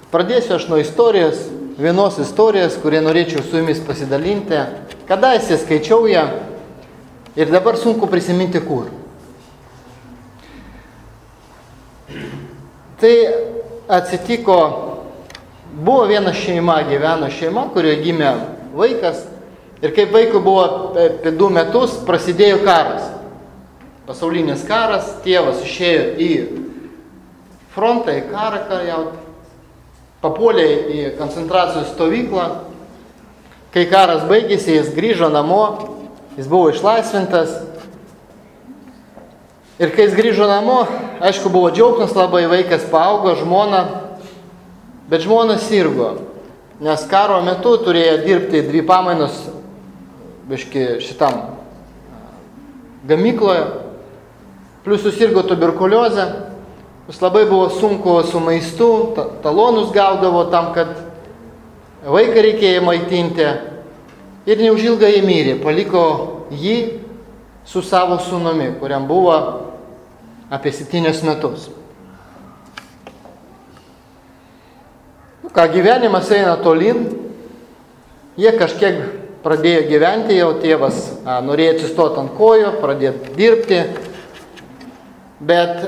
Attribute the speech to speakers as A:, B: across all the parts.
A: Pradėsiu aš nuo vienos istorijos, kurią norėčiau su jumis pasidalinti. Kadaise skaičiau ją ir dabar sunku prisiminti kur. Tai atsitiko, buvo viena gyveno šeima, kurioje gimė vaikas ir kaip vaikui buvo apie 2 metus, prasidėjo karas. Pasaulinis karas, tėvas išėjo į frontą, į karą kariauti, papuolė į koncentracijos stovyklą. Kai karas baigėsi, jis grįžo namo, jis buvo išlaisvintas. Ir kai jis grįžo namo, aišku, buvo džiaugsmas labai, vaikas paaugo, žmona, bet žmona sirgo, nes karo metu turėjo dirbti 2 pamainos šitam gamykloje, plus susirgo tuberkuliozę, jis labai buvo sunku su maistu, talonus gaudavo tam, kad vaiką reikėjo maitinti ir neužilgai jį mirė, paliko jį su savo sūnumi, kuriam buvo apie 7 metus. Gyvenimas eina tolyn, jie kažkiek pradėjo gyventi, jau tėvas norėjo atsistoti ant kojų, pradėjo dirbti, bet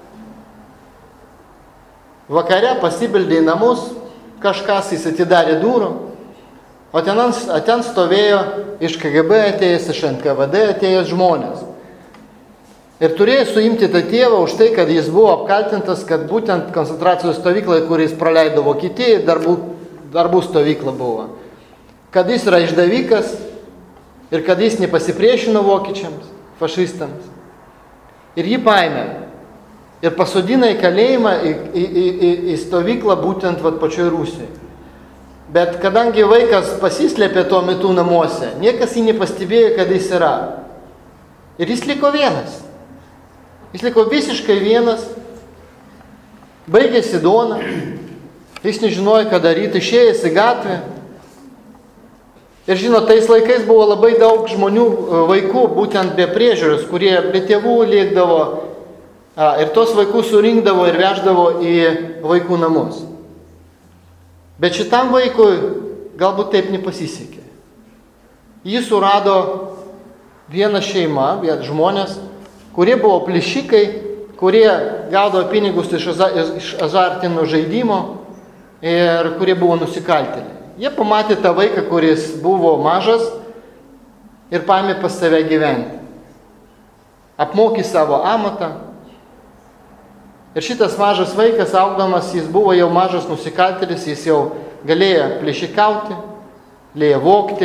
A: vakare pasibeldė į namus, kažkas jis atidarė durų, o ten stovėjo iš KGB atėjęs, iš NKVD atėjęs žmonės. Ir turėjo suimti tą tėvą už tai, kad jis buvo apkaltintas, kad būtent koncentracijos stovyklai, kur jis praleido Vokietijoje, darbų stovykla buvo. Kad jis yra išdavikas ir kad jis nepasipriešino vokiečiams, fašistams. Ir jį paėmė ir pasodino į kalėjimą, į stovyklą būtent pačioj Rusijoje. Bet kadangi vaikas pasislėpė tuo metu namuose, niekas jį nepastebėjo, kad jis yra. Ir jis liko vienas. Jis liko visiškai vienas, baigėsi duona, jis nežinojo, ką daryti, išėjęs į gatvę. Ir žinot, tais laikais buvo labai daug žmonių, vaikų, būtent be priežiūros, kurie be tėvų liekdavo ir tos vaikus surinkdavo ir veždavo į vaikų namus. Bet šitam vaikui galbūt taip nepasisekė. Jį surado viena šeima, žmonės, kurie buvo plėšikai, kurie gaudavo pinigus iš azartinių žaidimo ir kurie buvo nusikaltėliai. Jie pamatė tą vaiką, kuris buvo mažas ir paėmė pas save gyventi. Apmokė savo amatą. Ir šitas mažas vaikas, augdamas, jis buvo jau mažas nusikaltėlis, jis jau galėjo plėšikauti, galėjo vogti.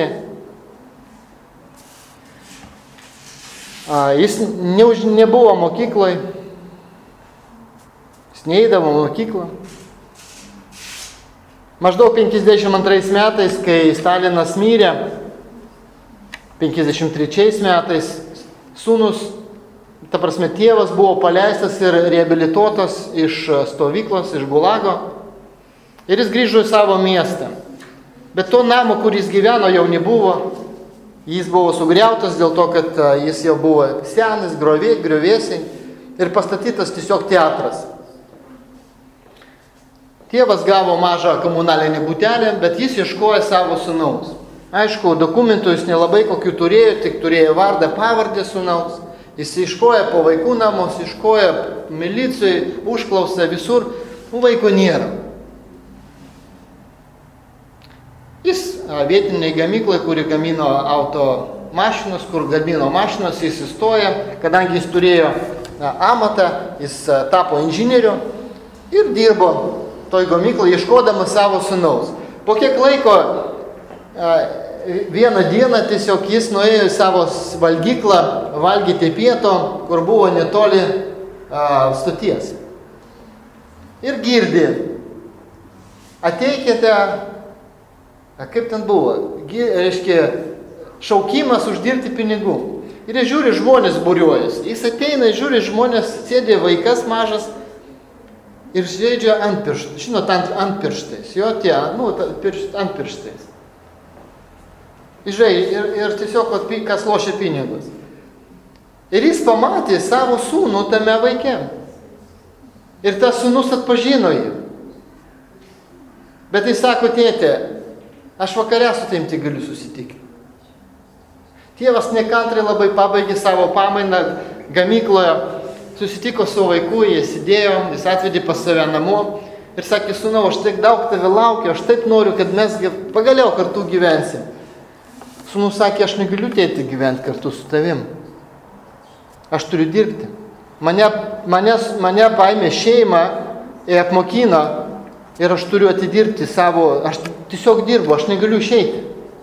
A: Jis nebuvo mokykloje, jis neįdavo mokyklą. Maždaug 52 metais, kai Stalinas mirė, 53 metais sūnus, ta prasme tėvas buvo paleistas ir reabilituotas iš stovyklos, iš Gulago, ir jis grįžo į savo miestą. Bet to namo, kur jis gyveno, jau nebuvo. Jis buvo sugriautas dėl to, kad jis jau buvo senas, griuvėsiai ir pastatytas tiesiog teatras. Tėvas gavo mažą komunalinį butelį, bet jis ieškojo savo sūnaus. Aišku, dokumentų jis nelabai kokių turėjo, tik turėjo vardą, pavardę sūnaus. Jis ieškojo po vaikų namus, ieškojo milicijai, užklausė visur, vaikų nėra. Jis vietiniai gamyklai, kuri gamino auto mašinas, kur gamino mašinas, jis įstoja, kadangi jis turėjo amatą, jis tapo inžinieriu ir dirbo toj gamyklai, ieškodamas savo sūnaus. Po kiek laiko, vieną dieną tiesiog jis nuėjo į savo valgyklą valgyti pieto, kur buvo netoli stoties. Ir girdi, ateikite, kaip ten buvo, reiškia, šaukimas uždirbti pinigų. Ir jis žiūri, žmonės būriuojas. Jis ateina, žiūri, žmonės sėdė, vaikas mažas ir žaidžia ant pirštais. Žinot, ant pirštais. Jo tie, ant pirštais. Ir tiesiog kas lošia pinigus. Ir jis pamatė savo sūnų tame vaike. Ir tas sūnus atpažino jį. Bet jis sako, tėtė, aš vakare su tavim tik galiu susitikti. Tėvas nekantrai labai pabaigė savo pamainą gamykloje, susitiko su vaiku, jie sėdėjo, jis atvedė pas save namo ir sakė, sūnau, aš tiek daug tave laukiu, aš taip noriu, kad mes pagaliau kartu gyvensim. Sūnus sakė, aš negaliu, tėti, gyventi kartu su tavim. Aš turiu dirbti. Mane paėmė šeimą ir apmokino ir aš turiu atidirbti savo, aš tiesiog dirbu, aš negaliu išeiti.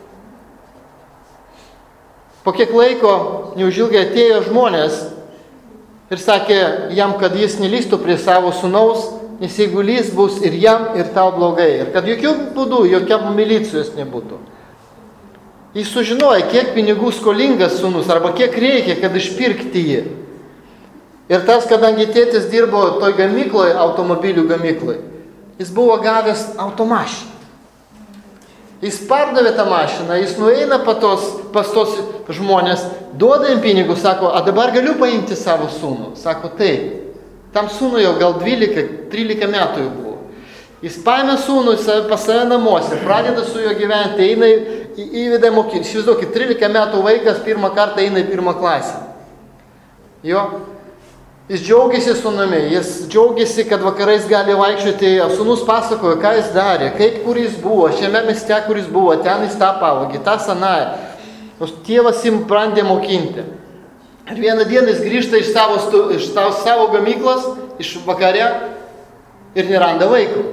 A: Po kiek laiko neužilgai atėjo žmonės ir sakė jam, kad jis nelystų prie savo sūnaus, nes jeigu lys bus ir jam, ir tau blogai. Ir kad jokių būdų, jokia milicijos nebūtų. Jis sužinojo, kiek pinigų skolingas sūnus, arba kiek reikia, kad išpirkti jį. Ir tas, kadangi tėtis dirbo toj gamykloje, automobilių gamykloje, jis buvo gavęs automašiną. Jis pardavė tą mašiną, jis nueina pas tos žmonės, duoda jam pinigus, sako, a dabar galiu paimti savo sūnų. Sako, taip. Tam sūnui jau gal 12-13 metų jau buvo. Jis paėmė sūnų pas save namuose, pradeda su juo gyventi, eina įveda mokyklą. Įsivaizduokit, 13 metų vaikas pirmą kartą eina į pirmą klasę. Jo. Jis džiaugiasi sūnumi, jis džiaugiasi, kad vakarais gali vaikščioti, sūnus pasakojo, ką jis darė, kur jis buvo, šiame mieste, kur jis buvo, ten jis tą pavogė, tą senąją. Tėvas jim bandė mokinti. Ir vieną dieną jis grįžta iš savo gamyklos, iš vakare ir neranda vaiko.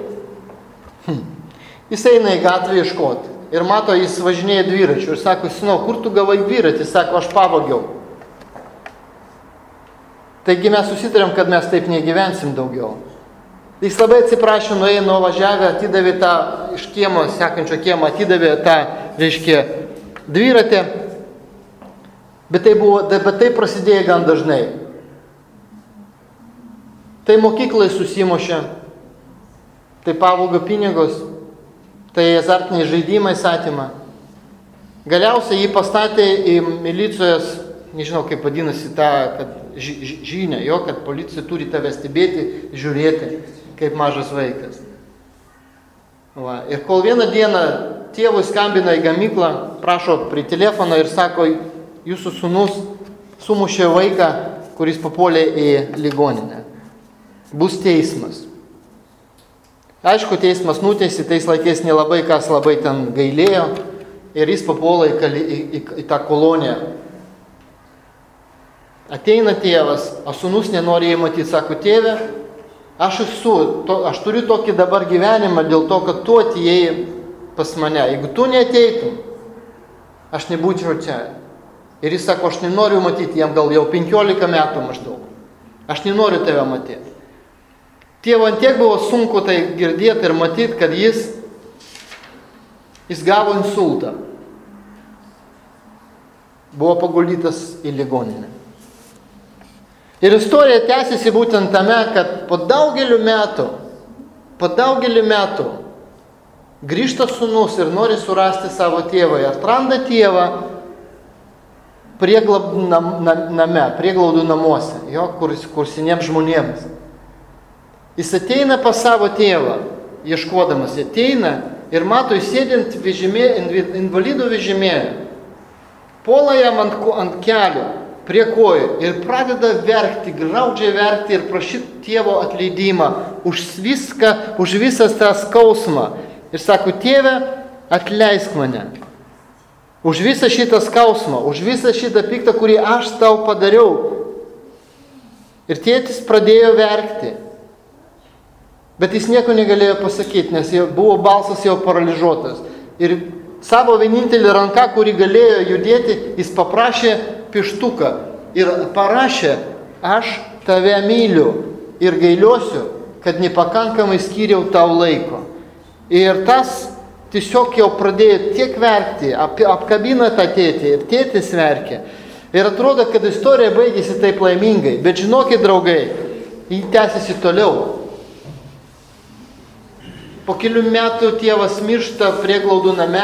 A: Jis eina į gatvę ieškoti ir mato, jis važinėja dviračiu ir sako, sūnau, kur tu gavai dviratį? Jis sako, aš pavogiau. Taigi mes susitarėm, kad mes taip negyvensim daugiau. Jis labai atsiprašė, nuėjo važiavę, atidavė tą iš kiemo, sekančio kiemo, atidavė tą, reiškia, dviratį. Bet tai prasidėjo gan dažnai. Tai mokyklai susimušė, tai pavogo pinigus, tai azartiniai žaidimai atima. Galiausiai jį pastatė į milicijos, nežinau kaip vadinasi tą, kad žinę jo, kad policija turi tave stebėti, žiūrėti, kaip mažas vaikas. Va. Ir kol vieną dieną tėvui skambina į gamyklą, prašo prie telefono ir sako, jūsų sūnus sumušė vaiką, kuris papuolė į ligoninę. Bus teismas. Aišku, teismas nuteisė, tais laikais nelabai kas labai ten gailėjo ir jis papuola į tą koloniją. Ateina tėvas, o sūnus nenori jį matyti, sako, tėve, aš turiu tokį dabar gyvenimą dėl to, kad tu atėjai pas mane. Jeigu tu neateitum, aš nebūčiau čia. Ir jis sako, aš nenoriu matyti, jam gal jau 15 metų maždaug. Aš nenoriu tave matyti. Tėvo antiek buvo sunku tai girdėti ir matyti, kad jis gavo insultą. Buvo paguldytas į ligoninę. Ir istorija tęsiasi būtent tame, kad po daugelį metų grįžta sūnus ir nori surasti savo tėvą. Ir atranda tėvą prieglaudų namuose, jo, kur seniems žmonėms. Jis ateina pas savo tėvą, ieškodamas, ateina ir mato įsėdint invalidų vežimėlį. Puola jam ant kelių, prie kojų ir pradeda verkti, graudžiai verkti ir prašyti tėvo atleidimą už visą tą skausmą. Ir sako, tėve, atleisk mane. Už visą šitą skausmą, už visą šitą piktą, kurį aš tau padariau. Ir tėtis pradėjo verkti. Bet jis nieko negalėjo pasakyti, nes balsas jau paralyžuotas. Ir savo vienintelį ranką, kurį galėjo judėti, jis paprašė pieštuką ir parašė, aš tave myliu ir gailiosiu, kad nepakankamai skyriau tau laiko. Ir tas tiesiog jau pradėjo tiek verkti, apkabina tą tėtį ir tėtis verkė. Ir atrodo, kad istorija baigėsi taip laimingai, bet žinokit, draugai, jį tęsiasi toliau. Po kelių metų tėvas miršta prieglaudų name,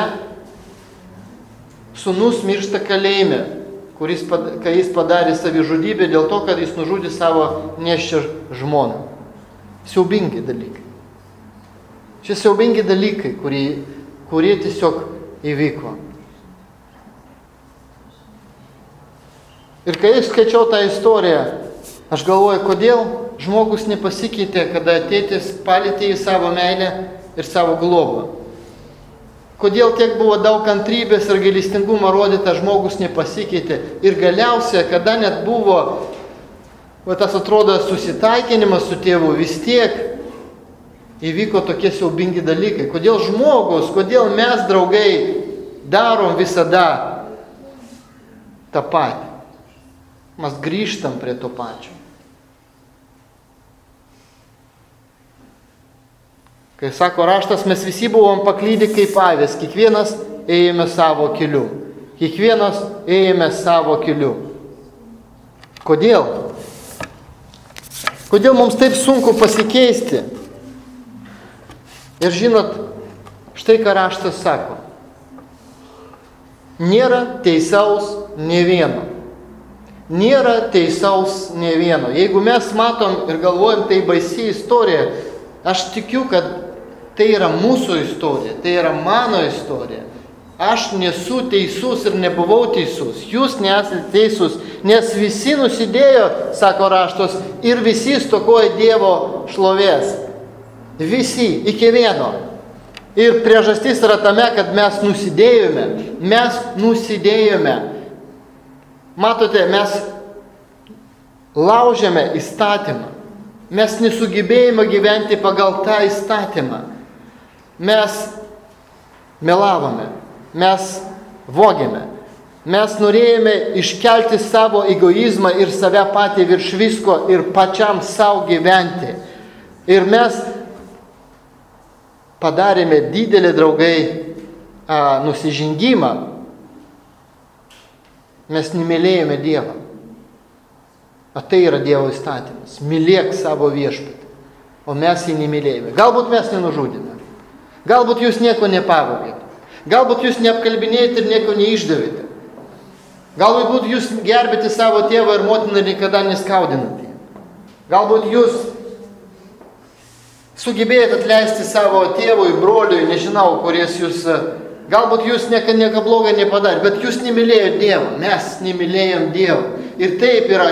A: sūnus miršta kalėjime, kai jis padarė savižudybę dėl to, kad jis nužudė savo nėščią žmoną. Siaubingi dalykai. Čia siaubingi dalykai, kurie tiesiog įvyko. Ir kai aš skaičiau tą istoriją, aš galvoju, kodėl žmogus nepasikeitė, kada tėtis palietė į savo meilę ir savo globą. Kodėl tiek buvo daug kantrybės ir gailestingumo rodyta, žmogus nepasikeitė. Ir galiausiai, kada net buvo, tas atrodo, susitaikinimas su tėvu, vis tiek įvyko tokie siaubingi dalykai. Kodėl žmogus, kodėl mes, draugai, darom visada tą patį. Mes grįžtam prie to pačio. Kai sako raštas, mes visi buvom paklydę kaip avys, kiekvienas ėjome savo keliu. Kiekvienas ėjome savo keliu. Kodėl? Kodėl mums taip sunku pasikeisti? Ir žinot, štai ką raštas sako. Nėra teisaus nė vieno. Nėra teisaus nė vieno. Jeigu mes matom ir galvojam, tai baisi istorija, aš tikiu, kad tai yra mūsų istorija, tai yra mano istorija. Aš nesu teisus ir nebuvau teisus. Jūs nesate teisus, nes visi nusidėjo, sako raštos, ir visi stokoja Dievo šlovės. Visi, iki vieno. Ir priežastis yra tame, kad mes nusidėjome. Mes nusidėjome. Matote, mes laužėme įstatymą. Mes nesugebėjome gyventi pagal tą įstatymą. Mes melavome, mes vogėme. Mes norėjome iškelti savo egoizmą ir save patį virš visko ir pačiam savo gyventi. Ir mes padarėme didelį, draugai, nusižengimą. Mes nemylėjome Dievą. O tai yra Dievo įstatymas. Mylėk savo viešpatį. O mes jį nemylėjome. Galbūt mes nenužudėme. Galbūt jūs nieko nepavogėte. Galbūt jūs neapkalbinėjate ir nieko neišdavėte. Galbūt jūs gerbėte savo tėvą ir motiną ir niekada neskaudinate. Galbūt jūs sugebėjote atleisti savo tėvui, broliui, nežinau, kuris jūs... Galbūt jūs nieko blogo nepadarė, bet jūs nemylėjote Dievą. Mes nemylėjom Dievą. Ir taip yra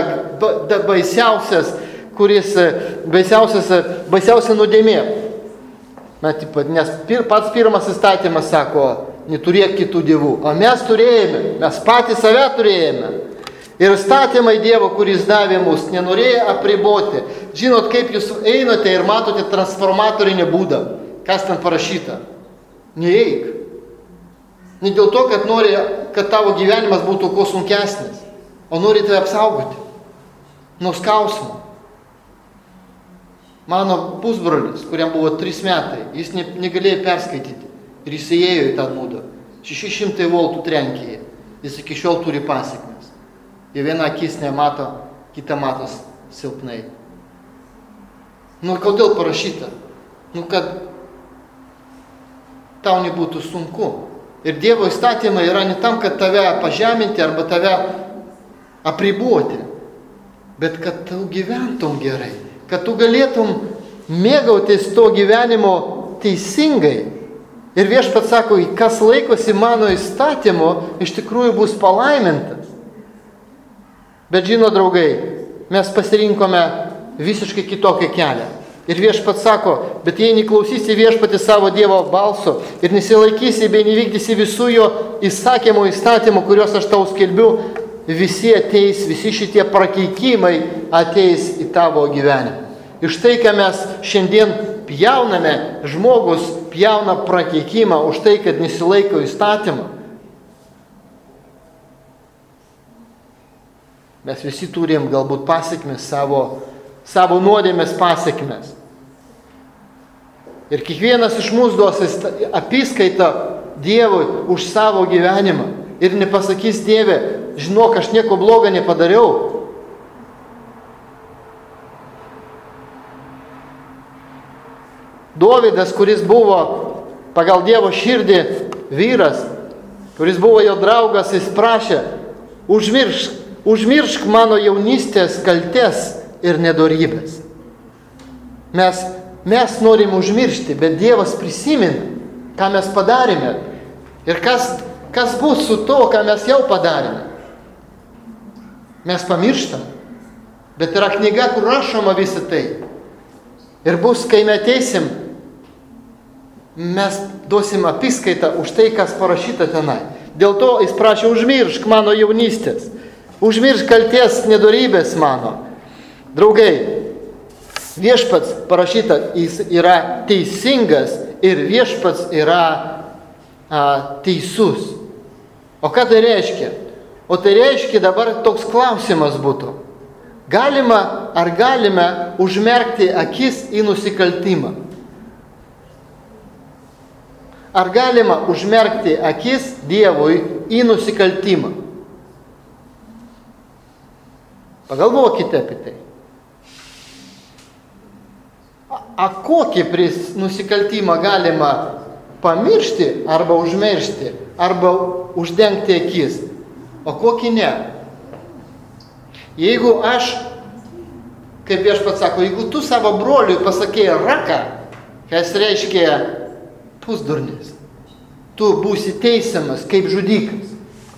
A: baisiausia nuodėmė. Nes pats pirmas įstatymas sako, neturėk kitų dievų. O mes turėjome, mes patys save turėjome. Ir įstatymai Dievo, kuris davė mus, nenorėjo apriboti. Žinot, kaip jūs einate ir matote transformatorinį būdą. Kas ten parašyta? Neeik. Ne dėl to, kad nori, kad tavo gyvenimas būtų kuo sunkesnis, o nori tave apsaugoti nuo skausmo. Mano pusbrolis, kuriam buvo 3 metai, jis negalėjo perskaityti ir jis įėjo į tą būdą. 600 voltų trenkė jį. Jis iki šiol turi pasekmes. Ir viena akis nemato, kita matos silpnai. Kodėl parašyta? Kad tau nebūtų sunku. Ir Dievo įstatymai yra ne tam, kad tave pažeminti arba tave apriboti, bet kad tu gyventum gerai, kad tu galėtum mėgautis to gyvenimo teisingai. Ir Viešpats sako, kas laikosi mano įstatymo, iš tikrųjų bus palaimintas. Bet žino, draugai, mes pasirinkome visiškai kitokį kelią. Ir Viešpats sako, bet jei neklausysi Viešpatį savo Dievo balso ir nesilaikysi bei nevykdysi visų jo įsakymų įstatymų, kuriuos aš tau skelbiu, visi ateis, visi šitie prakeikimai ateis į tavo gyvenimą. Ir štai, ką mes šiandien pjauname, žmogus pjauna prakeikimą už tai, kad nesilaiko įstatymą. Mes visi turim galbūt pasekmes savo nuodėmės pasekmes. Ir kiekvienas iš mūsų duos apyskaitą Dievui už savo gyvenimą. Ir nepasakys, Dieve, žinok, aš nieko blogo nepadariau. Dovydas, kuris buvo pagal Dievo širdį vyras, kuris buvo jo draugas, jis prašė, užmiršk mano jaunystės kaltes ir nedorybės. Mes mes norim užmiršti, bet Dievas prisimena, ką mes padarėme ir kas bus su to, ką mes jau padarėme. Mes pamirštam, bet yra knyga, kur rašoma visą tai. Ir bus, kai mes ateisim, mes duosim apiskaitą už tai, kas parašyta tenai. Dėl to jis prašė, užmiršk mano jaunystės, užmiršk kalties nedorybės mano. Draugai, viešpats parašyta, jis yra teisingas ir viešpats yra teisus. O ką tai reiškia? O tai reiškia, dabar toks klausimas būtų. Ar galime užmerkti akis į nusikaltimą? Ar galima užmerkti akis Dievui į nusikaltimą? Pagalvokite apie tai. Kokį nusikaltimą galima pamiršti arba užmiršti, arba uždengti akis, o kokį ne? Jeigu aš, kaip viešpats sako, jeigu tu savo broliui pasakėjai raka, kas reiškia pusdurnis, tu būsi teisiamas kaip žudikas.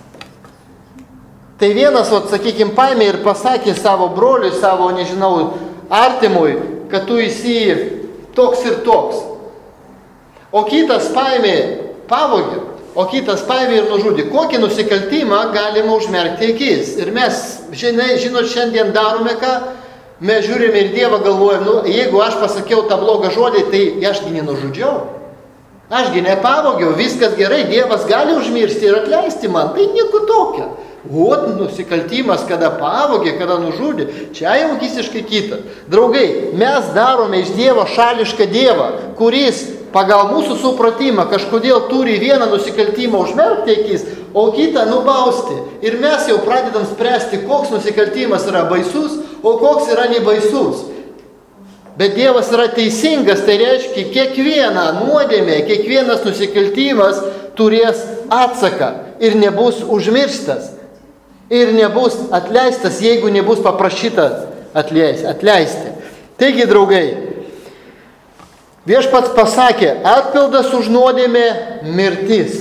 A: Tai vienas, sakykime, paėmė ir pasakė savo broliui, savo, artimui, kad tu esi toks ir toks. O kitas paėmė pavogė, o kitas paėmė ir nužudė. Kokį nusikaltimą galima užmerkti akis? Ir mes, žinot, šiandien darome ką? Mes žiūrime ir Dievą galvojame, jeigu aš pasakiau tą blogą žodį, tai ašgi nenužudžiau. Ašgi nepavogiau, viskas gerai, Dievas gali užmiršti ir atleisti man. Tai nieko tokio. Nusikaltimas, kada pavogė, kada nužudė, čia jau visiškai kita. Draugai, mes darome iš Dievo šališką Dievą, kuris pagal mūsų supratimą kažkodėl turi vieną nusikaltimą užmerkti akis, o kitą nubausti. Ir mes jau pradedam spręsti, koks nusikaltimas yra baisus, o koks yra nebaisus. Bet Dievas yra teisingas, tai reiškia, kiekviena nuodėmė, kiekvienas nusikaltimas turės atsaką ir nebus užmirštas. Ir nebus atleistas, jeigu nebus paprašyta atleisti. Taigi, draugai, viešpats pasakė, atpildas už nuodėmę mirtis.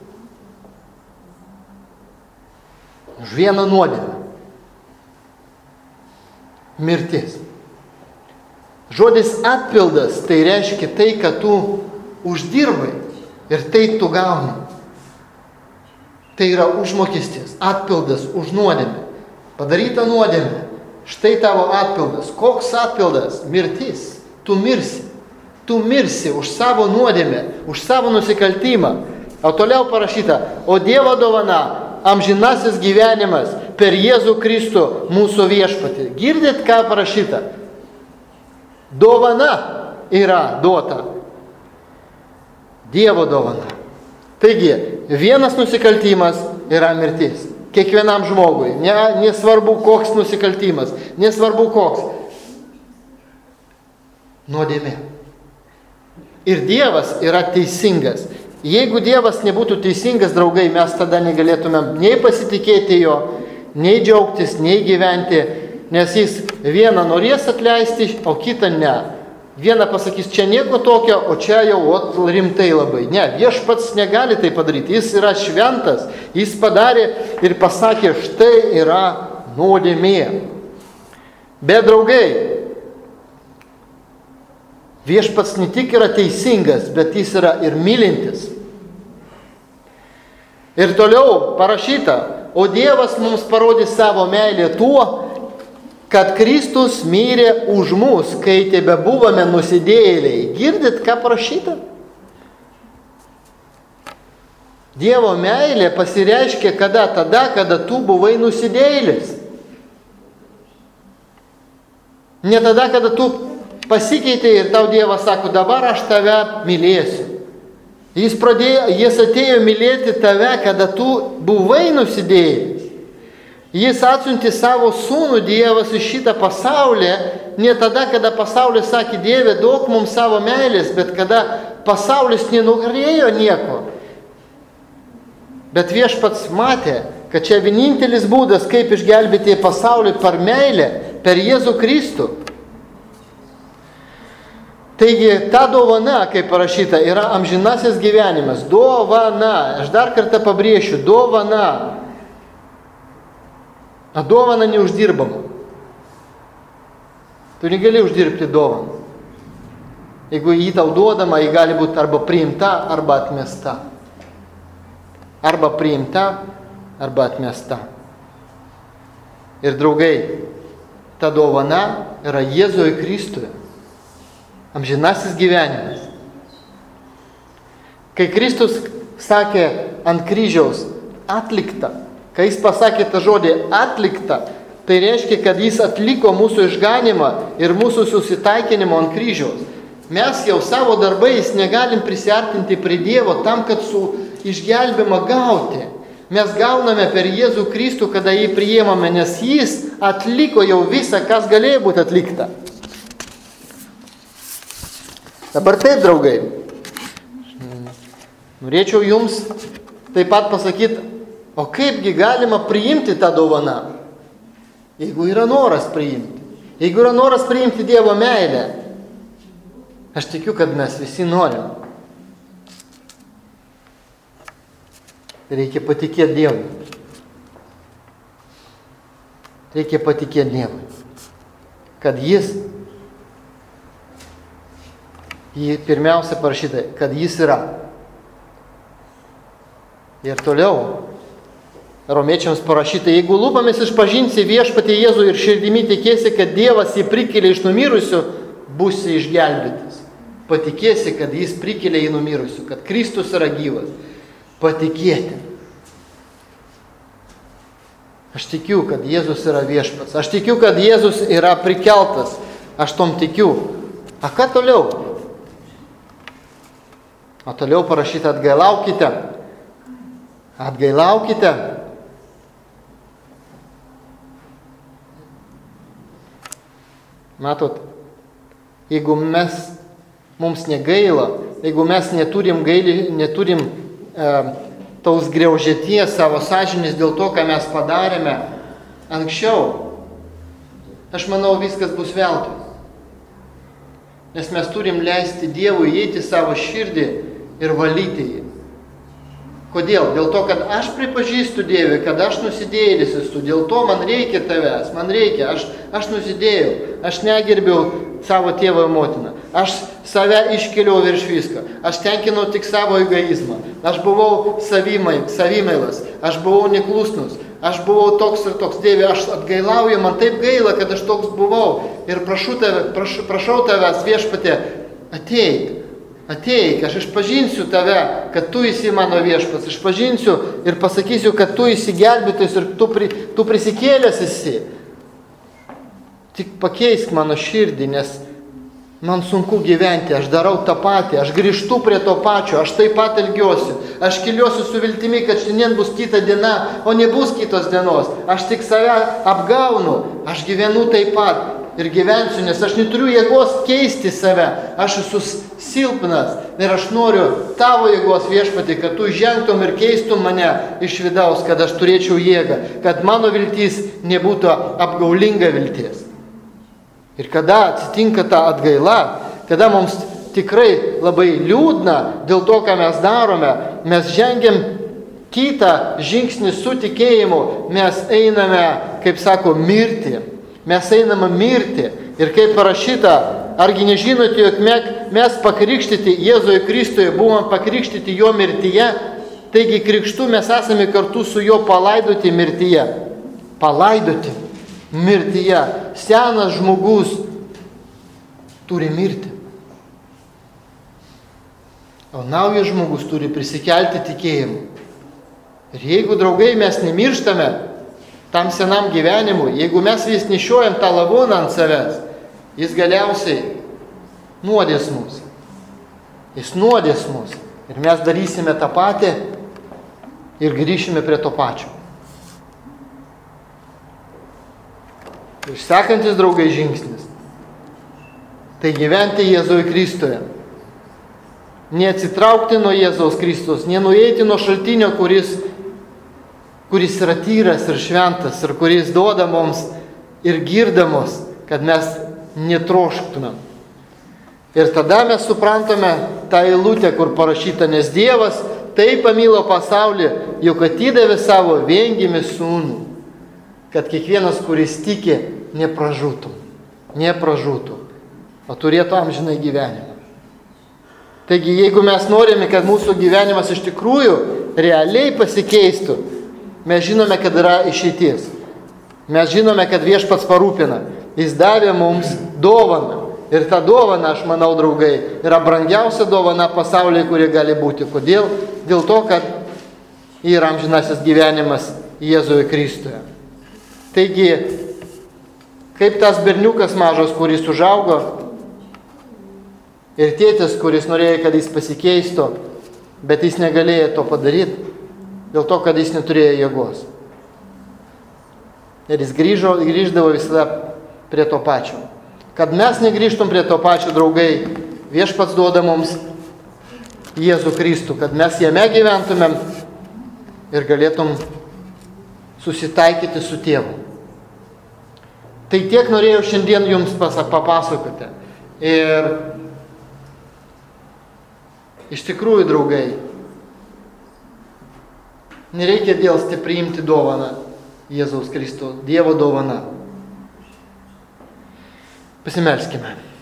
A: Už vieną nuodėmę. Mirtis. Žodis atpildas, tai reiškia tai, kad tu uždirbai ir tai tu gauni. Tai yra užmokestis, atpildas už nuodėmę. Padaryta nuodėmė. Štai tavo atpildas. Koks atpildas? Mirtis. Tu mirsi. Tu mirsi už savo nuodėmę, už savo nusikaltimą. O toliau parašyta, o Dievo dovana, amžinasis gyvenimas per Jėzų Kristų mūsų viešpatį. Girdit, ką parašyta? Dovana yra duota. Dievo dovana. Taigi, vienas nusikaltimas yra mirtis. Kiekvienam žmogui. Nesvarbu koks nusikaltimas. Nesvarbu koks. Nuodėmė. Ir Dievas yra teisingas. Jeigu Dievas nebūtų teisingas, draugai, mes tada negalėtumėm nei pasitikėti jo, nei džiaugtis, nei gyventi, nes jis vieną norės atleisti, o kitą ne. Viena pasakys, čia nieko tokio, o čia jau rimtai labai. Ne, viešpats negali tai padaryti. Jis yra šventas. Jis padarė ir pasakė, štai yra nuodėmė. Bet, draugai, viešpats ne tik yra teisingas, bet jis yra ir mylintis. Ir toliau parašyta, o Dievas mums parodė savo meilę tuo, kad Kristus mirė už mus, kai tebebuvome nusidėjėliai. Girdit, ką parašyta? Dievo meilė pasireiškia kada? Tada, kada tu buvai nusidėjėlis. Ne tada, kada tu pasikeitė ir tau Dievas sako, dabar aš tave mylėsiu. Jis atėjo mylėti tave, kada tu buvai nusidėjėlis. Jis atsiuntė savo sūnų Dievas į šitą pasaulį, ne tada, kada pasaulis sakė, Dieve, duok mums savo meilės, bet kada pasaulis nenorėjo nieko. Bet viešpats matė, kad čia vienintelis būdas, kaip išgelbėti pasaulį per meilę, per Jėzų Kristų. Taigi, ta dovana, kaip parašyta, yra amžinasis gyvenimas. Dovana. Aš dar kartą pabrėšiu. Dovana. A dovana neuždirbama. Tu negali uždirbti dovaną. Jeigu jį tau duodama, jį gali būti arba priimta, arba atmesta. Arba priimta, arba atmesta. Ir draugai, ta dovana yra Jėzuje Kristuje. Amžinasis gyvenimas. Kai Kristus sakė ant kryžiaus atlikta, kai jis pasakė tą žodį atlikta, tai reiškia, kad jis atliko mūsų išganimą ir mūsų susitaikinimą ant kryžiaus. Mes jau savo darbais negalim prisiartinti prie Dievo tam, kad su išgelbimą gauti. Mes gauname per Jėzų Kristų, kada jį priėmame, nes jis atliko jau visą, kas galėjo būti atlikta. Dabar taip, draugai. Norėčiau jums taip pat pasakyti, o kaipgi galima priimti tą dovaną? Jeigu yra noras priimti. Jeigu yra noras priimti Dievo meilę. Aš tikiu, kad mes visi norim. Reikia patikėti Dievui. Reikia patikėti Dievui. Kad jis, pirmiausia parašyta, kad jis yra. Ir toliau, Romiečiams parašyta, jeigu lūpomis išpažinsi viešpatį Jėzų ir širdimi tikėsi, kad Dievas jį prikėlė iš numirusių, būsi išgelbėtas. Patikėsi, kad jis prikėlė į numirusių, kad Kristus yra gyvas. Patikėti. Aš tikiu, kad Jėzus yra viešpats. Aš tikiu, kad Jėzus yra prikeltas. Aš tom tikiu. A ką toliau? O toliau parašyta atgailaukite. Atgailaukite. Matot, jeigu mums negaila, jeigu mes neturim taus griaužėties savo sąžinės dėl to, ką mes padarėme anksčiau, aš manau, viskas bus veltui. Nes mes turim leisti Dievui įeiti savo širdį ir valyti jį. Kodėl? Dėl to, kad aš pripažįstu Dievui, kad aš nusidėjėlis esu, dėl to man reikia tavęs, man reikia, aš nusidėjau, aš negerbiau savo tėvą ir motiną, aš save iškeliau virš visko, aš tenkinau tik savo egoizmą, aš buvau savimailas, aš buvau neklusnus, aš buvau toks ir toks, Dieve, aš atgailauju, man taip gaila, kad aš toks buvau ir prašau tavęs, viešpatie, ateik, aš išpažinsiu tave, kad tu esi mano viešpats, išpažinsiu ir pasakysiu, kad tu esi gelbėtojas ir tu prisikėlęs esi. Tik pakeisk mano širdį, nes man sunku gyventi, aš darau tą patį, aš grįžtu prie to pačio, aš taip pat elgiuosi, aš keliuosi su viltimi, kad šiandien bus kita diena, o nebus kitos dienos, aš tik save apgaunu, aš gyvenu taip pat. Ir gyvensiu, nes aš neturiu jėgos keisti save. Aš esu silpnas ir aš noriu tavo jėgos, viešpatį, kad tu žengtum ir keistum mane iš vidaus, kad aš turėčiau jėgą, kad mano viltis nebūtų apgaulinga viltis. Ir kada atsitinka ta atgaila, kada mums tikrai labai liūdna dėl to, ką mes darome, mes žengiam kitą žingsnį su tikėjimu, mes einame, kaip sako, mirti. Mes einame mirti. Ir kaip parašyta, argi nežinote, jog mes pakrikštyti Jėzuje Kristuje buvom pakrikštyti jo mirtyje, taigi krikštu mes esame kartu su jo palaidoti mirtyje. Palaidoti mirtyje. Senas žmogus turi mirti. O naujas žmogus turi prisikelti tikėjimu. Ir jeigu, draugai, mes nemirštame tam senam gyvenimui, jeigu mes vis nešiojam tą lavoną ant savęs, jis galiausiai nuodės mus. Jis nuodės mus. Ir mes darysime tą patį ir grįšime prie to pačio. Ir sekantis, draugai, žingsnis. Tai gyventi Jėzuje Kristuje. Neatsitraukti nuo Jėzaus Kristus, nenueiti nuo šaltinio, kuris yra tyras ir šventas ir kuris duoda mums ir girda mus, kad mes netrošktumėm. Ir tada mes suprantame tą eilutę, kur parašyta, nes Dievas taip pamilo pasaulį, jog atidavė savo viengimį sūnų, kad kiekvienas, kuris tiki, nepražūtų, o turėtų amžinai gyvenimą. Taigi, jeigu mes norime, kad mūsų gyvenimas iš tikrųjų realiai pasikeistų, mes žinome, kad yra išeitis. Mes žinome, kad Viešpats parūpina. Jis davė mums dovaną. Ir ta dovana, aš manau, draugai, yra brangiausia dovana pasaulyje, kuri gali būti. Kodėl? Dėl to, kad yra amžinasis gyvenimas Jėzuje Kristuje. Taigi, kaip tas berniukas mažas, kuris užaugo, ir tėtis, kuris norėjo, kad jis pasikeistų, bet jis negalėjo to padaryti, dėl to, kad jis neturėjo jėgos. Ir jis grįždavo visada prie to pačio. Kad mes negrįžtum prie to pačio, draugai, Viešpats duoda mums Jėzų Kristų, kad mes jame gyventumėm ir galėtum susitaikyti su Tėvu. Tai tiek norėjau šiandien jums papasakoti. Ir iš tikrųjų, draugai, nereikia dėlsti priimti dovaną Jėzaus Kristaus, Dievo dovana. Pasimelskime.